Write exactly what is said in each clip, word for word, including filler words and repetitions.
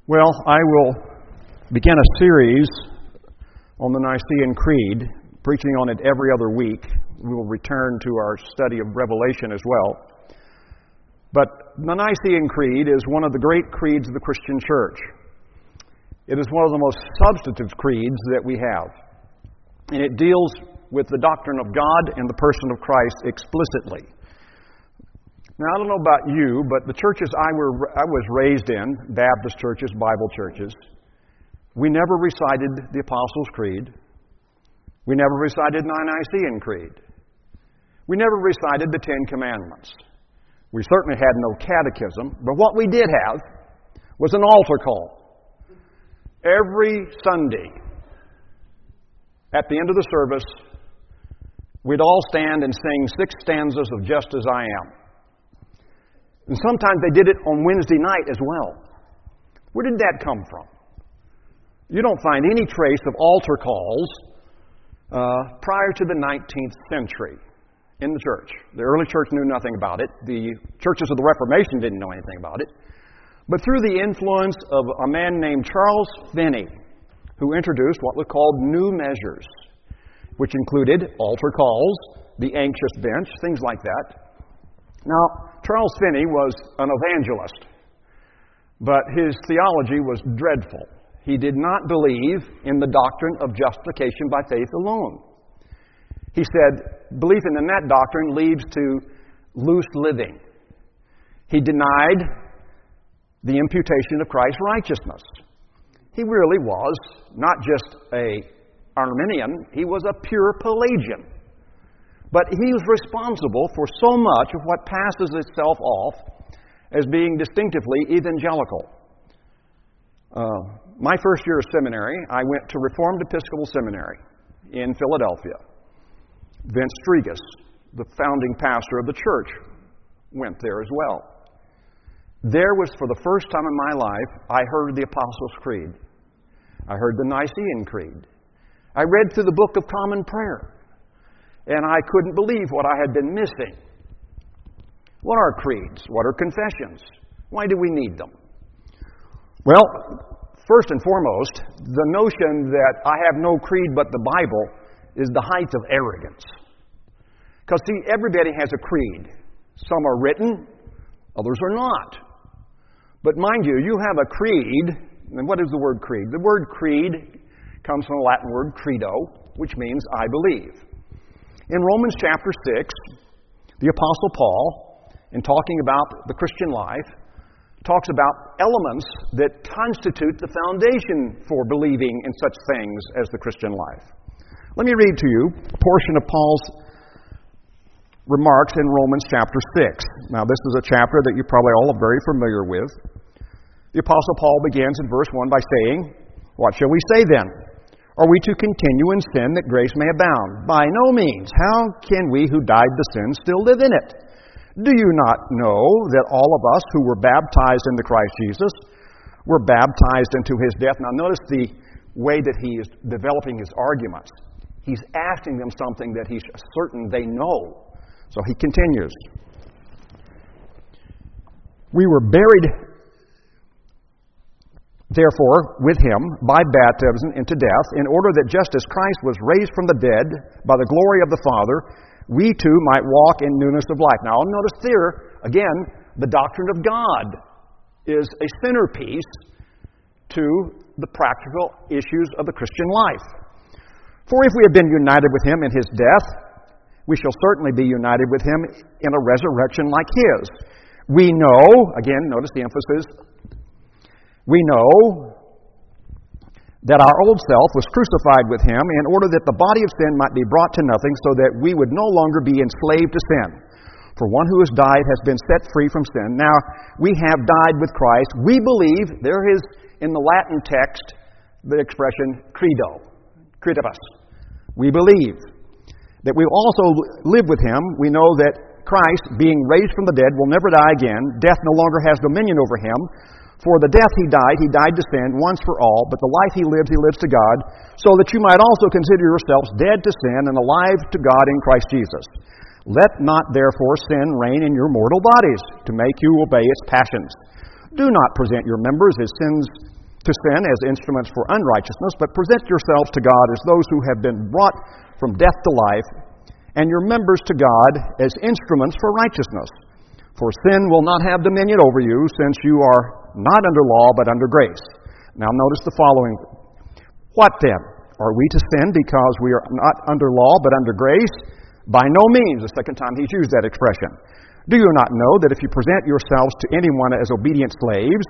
Well, I will begin a series on the Nicene Creed, preaching on it every other week. We will return to our study of Revelation as well. But the Nicene Creed is one of the great creeds of the Christian church. It is one of the most substantive creeds that we have. And it deals with the doctrine of God and the person of Christ explicitly. Now, I don't know about you, but the churches I, were, I was raised in, Baptist churches, Bible churches, we never recited the Apostles' Creed. We never recited the Nicene Creed. We never recited the Ten Commandments. We certainly had no catechism, but what we did have was an altar call. Every Sunday, at the end of the service, we'd all stand and sing six stanzas of Just As I Am. And sometimes they did it on Wednesday night as well. Where did that come from? You don't find any trace of altar calls uh, prior to the nineteenth century in the church. The early church knew nothing about it. The churches of the Reformation didn't know anything about it. But through the influence of a man named Charles Finney, who introduced what were called new measures, which included altar calls, the anxious bench, things like that. Now, Charles Finney was an evangelist, but his theology was dreadful. He did not believe in the doctrine of justification by faith alone. He said, belief in that doctrine leads to loose living. He denied the imputation of Christ's righteousness. He really was not just a Arminian, he was a pure Pelagian. But he was responsible for so much of what passes itself off as being distinctively evangelical. Uh, my first year of seminary, I went to Reformed Episcopal Seminary in Philadelphia. Vince Strigas, the founding pastor of the church, went there as well. There was, for the first time in my life, I heard the Apostles' Creed. I heard the Nicene Creed. I read through the Book of Common Prayer. And I couldn't believe what I had been missing. What are creeds? What are confessions? Why do we need them? Well, first and foremost, the notion that I have no creed but the Bible is the height of arrogance. Because, see, everybody has a creed. Some are written, others are not. But mind you, you have a creed, and what is the word creed? The word creed comes from the Latin word credo, which means I believe. In Romans chapter six, the Apostle Paul, in talking about the Christian life, talks about elements that constitute the foundation for believing in such things as the Christian life. Let me read to you a portion of Paul's remarks in Romans chapter six. Now, this is a chapter that you probably all are very familiar with. The Apostle Paul begins in verse one by saying, "What shall we say then? Are we to continue in sin that grace may abound? By no means. How can we who died to sin still live in it? Do you not know that all of us who were baptized into Christ Jesus were baptized into His death?" Now notice the way that he is developing his arguments. He's asking them something that he's certain they know. So he continues. "We were buried therefore with Him by baptism into death, in order that just as Christ was raised from the dead by the glory of the Father, we too might walk in newness of life." Now, notice there, again, the doctrine of God is a centerpiece to the practical issues of the Christian life. "For if we have been united with Him in His death, we shall certainly be united with Him in a resurrection like His. We know," again, notice the emphasis, "we know that our old self was crucified with Him in order that the body of sin might be brought to nothing, so that we would no longer be enslaved to sin. For one who has died has been set free from sin. Now we have died with Christ. We believe," there is in the Latin text the expression credo, credibus. "We believe that we also live with Him. We know that Christ, being raised from the dead, will never die again. Death no longer has dominion over Him. For the death He died, He died to sin once for all, but the life He lives, He lives to God, so that you might also consider yourselves dead to sin and alive to God in Christ Jesus. Let not therefore sin reign in your mortal bodies, to make you obey its passions. Do not present your members as sins to sin as instruments for unrighteousness, but present yourselves to God as those who have been brought from death to life, and your members to God as instruments for righteousness. For sin will not have dominion over you, since you are not under law, but under grace. Now notice the following. What then? Are we to sin because we are not under law, but under grace? By no means. The second time he's used that expression. Do you not know that if you present yourselves to anyone as obedient slaves,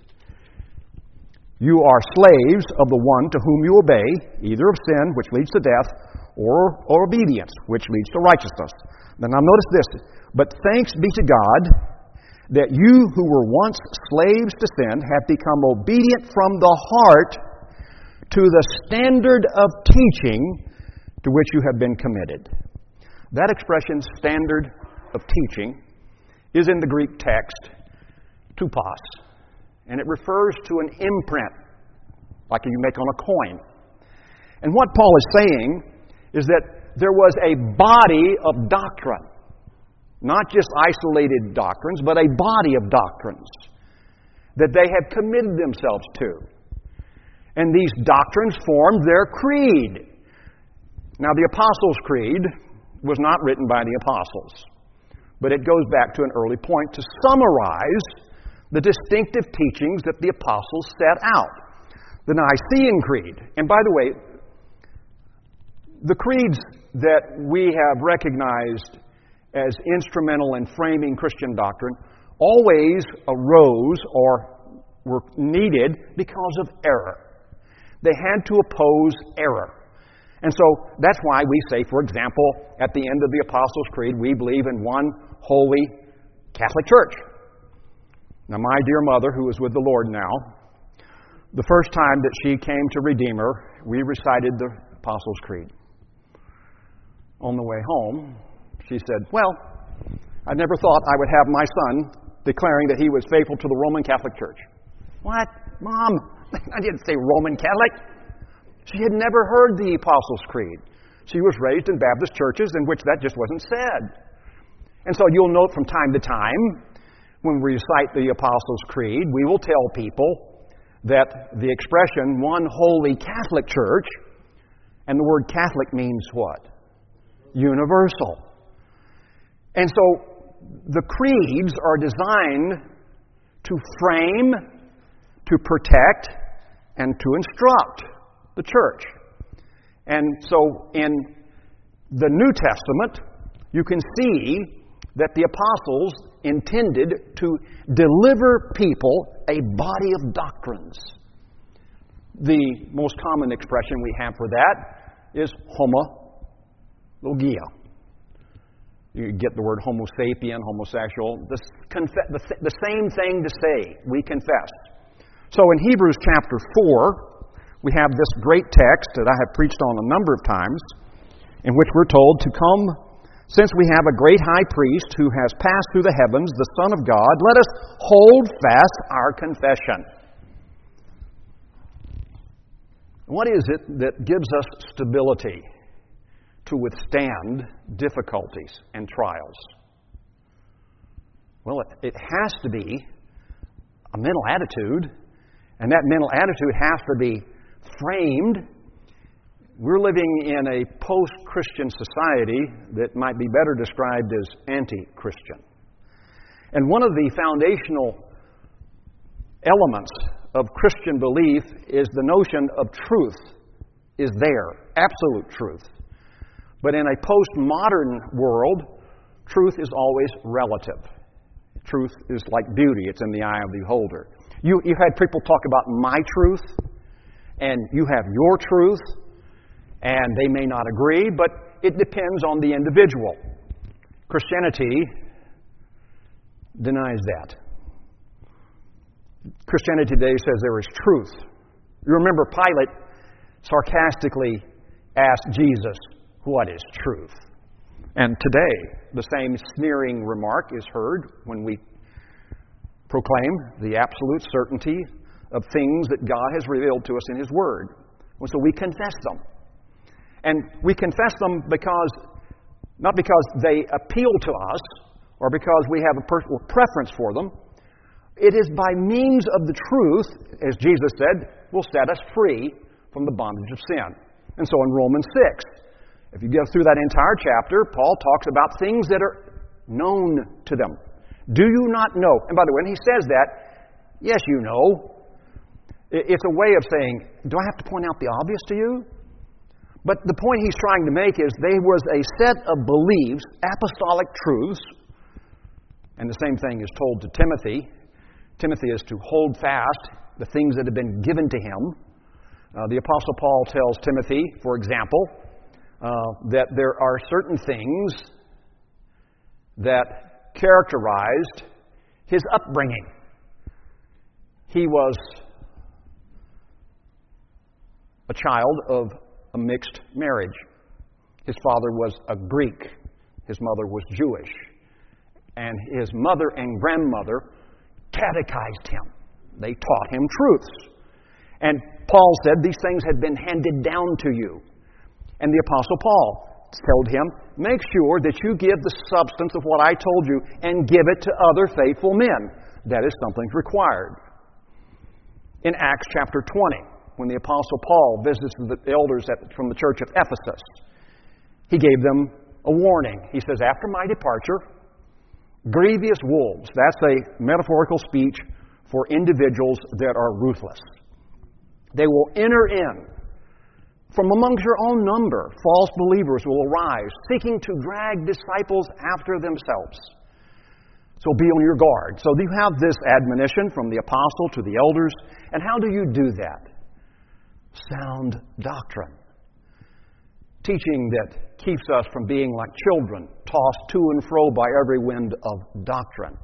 you are slaves of the one to whom you obey, either of sin, which leads to death, or, or obedience, which leads to righteousness. Then now notice this. But thanks be to God that you who were once slaves to sin have become obedient from the heart to the standard of teaching to which you have been committed. That expression, standard of teaching, is in the Greek text, tupos, and it refers to an imprint, like you make on a coin. And what Paul is saying is that there was a body of doctrine, not just isolated doctrines, but a body of doctrines that they had committed themselves to. And these doctrines formed their creed. Now, the Apostles' Creed was not written by the apostles, but it goes back to an early point to summarize the distinctive teachings that the apostles set out. The Nicene Creed, and by the way, the creeds that we have recognized as instrumental in framing Christian doctrine always arose or were needed because of error. They had to oppose error. And so that's why we say, for example, at the end of the Apostles' Creed, we believe in one holy Catholic Church. Now, my dear mother, who is with the Lord now, the first time that she came to Redeemer, we recited the Apostles' Creed. On the way home, she said, well, I never thought I would have my son declaring that he was faithful to the Roman Catholic Church. What? Mom, I didn't say Roman Catholic. She had never heard the Apostles' Creed. She was raised in Baptist churches in which that just wasn't said. And so you'll note from time to time, when we recite the Apostles' Creed, we will tell people that the expression, one holy Catholic Church, and the word Catholic means what? Universal. And so the creeds are designed to frame, to protect, and to instruct the church. And so in the New Testament, you can see that the apostles intended to deliver people a body of doctrines. The most common expression we have for that is homologia. You get the word homo sapien, homosexual, the, conf- the, the same thing to say, we confess. So in Hebrews chapter four, we have this great text that I have preached on a number of times, in which we're told to come, since we have a great high priest who has passed through the heavens, the Son of God, let us hold fast our confession. What is it that gives us stability to withstand difficulties and trials? Well, it, it has to be a mental attitude, and that mental attitude has to be framed. We're living in a post-Christian society that might be better described as anti-Christian. And one of the foundational elements of Christian belief is the notion of truth is there, absolute truth. But in a postmodern world, truth is always relative. Truth is like beauty. It's in the eye of the beholder. You, you've had people talk about my truth, and you have your truth, and they may not agree, but it depends on the individual. Christianity denies that. Christianity today says there is truth. You remember Pilate sarcastically asked Jesus, what is truth? And today, the same sneering remark is heard when we proclaim the absolute certainty of things that God has revealed to us in His Word. And so we confess them. And we confess them because, not because they appeal to us or because we have a personal preference for them, It is by means of the truth, as Jesus said, will set us free from the bondage of sin. And so in Romans six, if you go through that entire chapter, Paul talks about things that are known to them. Do you not know? And by the way, when he says that, yes, you know. It's a way of saying, do I have to point out the obvious to you? But the point he's trying to make is there was a set of beliefs, apostolic truths, and the same thing is told to Timothy. Timothy is to hold fast the things that have been given to him. Uh, the Apostle Paul tells Timothy, for example, uh, that there are certain things that characterized his upbringing. He was a child of a mixed marriage. His father was a Greek. His mother was Jewish. And his mother and grandmother catechized him. They taught him truths. And Paul said these things had been handed down to you. And the Apostle Paul told him, make sure that you give the substance of what I told you and give it to other faithful men. That is something required. In Acts chapter twenty, when the Apostle Paul visits the elders at, from the church of Ephesus, he gave them a warning. He says, after my departure, grievous wolves, that's a metaphorical speech for individuals that are ruthless. They will enter in. From amongst your own number, false believers will arise, seeking to drag disciples after themselves. So be on your guard. So you have this admonition from the apostle to the elders. And how do you do that? Sound doctrine. Teaching that keeps us from being like children, tossed to and fro by every wind of doctrine.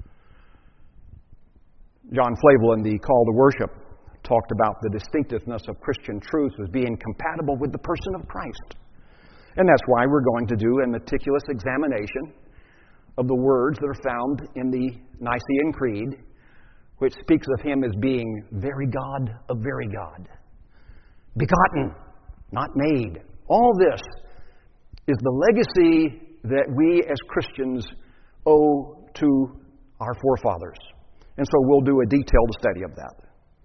John Flavel in the Call to Worship talked about the distinctiveness of Christian truth as being compatible with the person of Christ. And that's why we're going to do a meticulous examination of the words that are found in the Nicene Creed, which speaks of Him as being very God of very God. Begotten, not made. All this is the legacy that we as Christians owe to our forefathers. And so we'll do a detailed study of that.